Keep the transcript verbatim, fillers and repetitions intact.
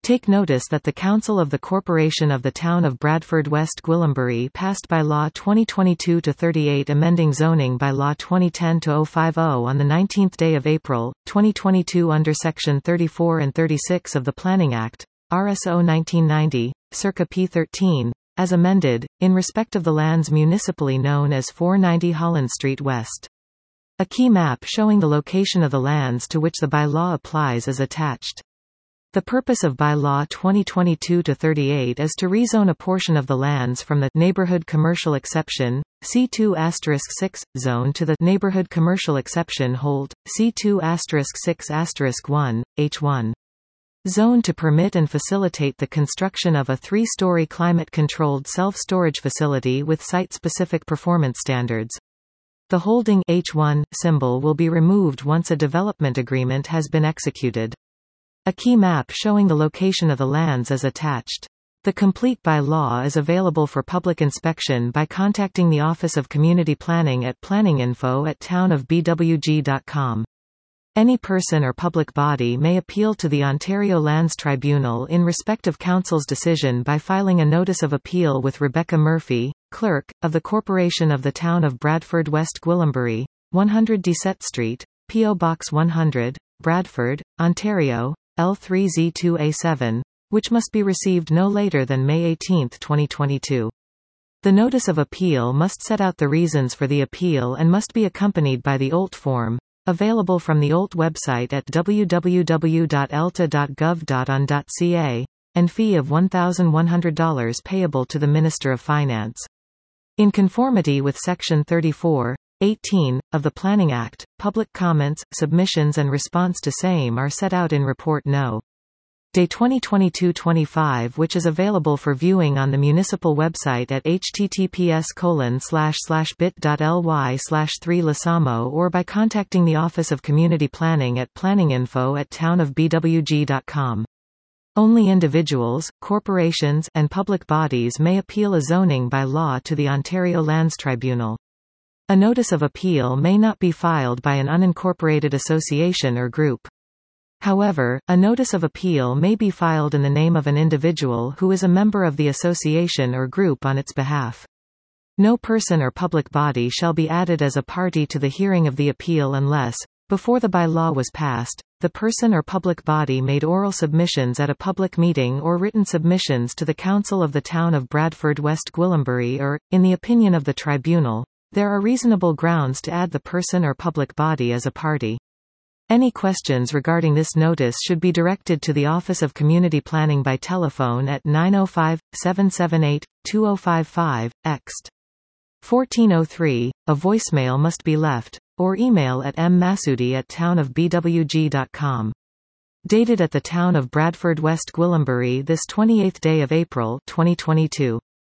Take notice that the Council of the Corporation of the Town of Bradford West Gwillimbury passed by Law twenty twenty-two dash thirty-eight amending zoning by Law twenty ten dash oh fifty on the nineteenth day of April, twenty twenty-two under Section thirty-four and thirty-six of the Planning Act, R S O nineteen ninety, circa P thirteen, as amended, in respect of the lands municipally known as four ninety Holland Street West. A key map showing the location of the lands to which the bylaw applies is attached. The purpose of Bylaw twenty twenty-two dash thirty-eight is to rezone a portion of the lands from the Neighborhood Commercial Exception, C two six, zone to the Neighborhood Commercial Exception Hold, C two six one, H one. Zone to permit and facilitate the construction of a three-story climate-controlled self-storage facility with site-specific performance standards. The holding H one symbol will be removed once a development agreement has been executed. A key map showing the location of the lands is attached. The complete bylaw is available for public inspection by contacting the Office of Community Planning at planninginfo at town of b w g dot com. Any person or public body may appeal to the Ontario Lands Tribunal in respect of Council's decision by filing a Notice of Appeal with Rebecca Murphy, Clerk, of the Corporation of the Town of Bradford West Gwillimbury, one hundred Deset Street, P O Box one hundred, Bradford, Ontario, L three Z two A seven, which must be received no later than May eighteenth twenty twenty-two. The Notice of Appeal must set out the reasons for the appeal and must be accompanied by the O L T form, available from the O L T website at w w w dot e l t a dot gov dot on dot c a, and fee of one thousand one hundred dollars payable to the Minister of Finance. In conformity with Section thirty-four, eighteen, of the Planning Act, public comments, submissions and response to same are set out in Report No. Day twenty twenty-two dash twenty-five, which is available for viewing on the municipal website at h t t p s colon slash slash bit dot l y slash three lasamo or by contacting the Office of Community Planning at planninginfo at town of b w g dot com. Only individuals, corporations, and public bodies may appeal a zoning by law to the Ontario Lands Tribunal. A Notice of Appeal may not be filed by an unincorporated association or group. However, a Notice of Appeal may be filed in the name of an individual who is a member of the association or group on its behalf. No person or public body shall be added as a party to the hearing of the appeal unless, before the bylaw was passed, the person or public body made oral submissions at a public meeting or written submissions to the Council of the Town of Bradford West Gwillimbury or, in the opinion of the tribunal, there are reasonable grounds to add the person or public body as a party. Any questions regarding this notice should be directed to the Office of Community Planning by telephone at nine oh five, seven seven eight, two oh five five, ext. fourteen oh three, a voicemail must be left, or email at m masudi at town of b w g dot com. Dated at the Town of Bradford West Gwillimbury this twenty-eighth day of April twenty twenty-two.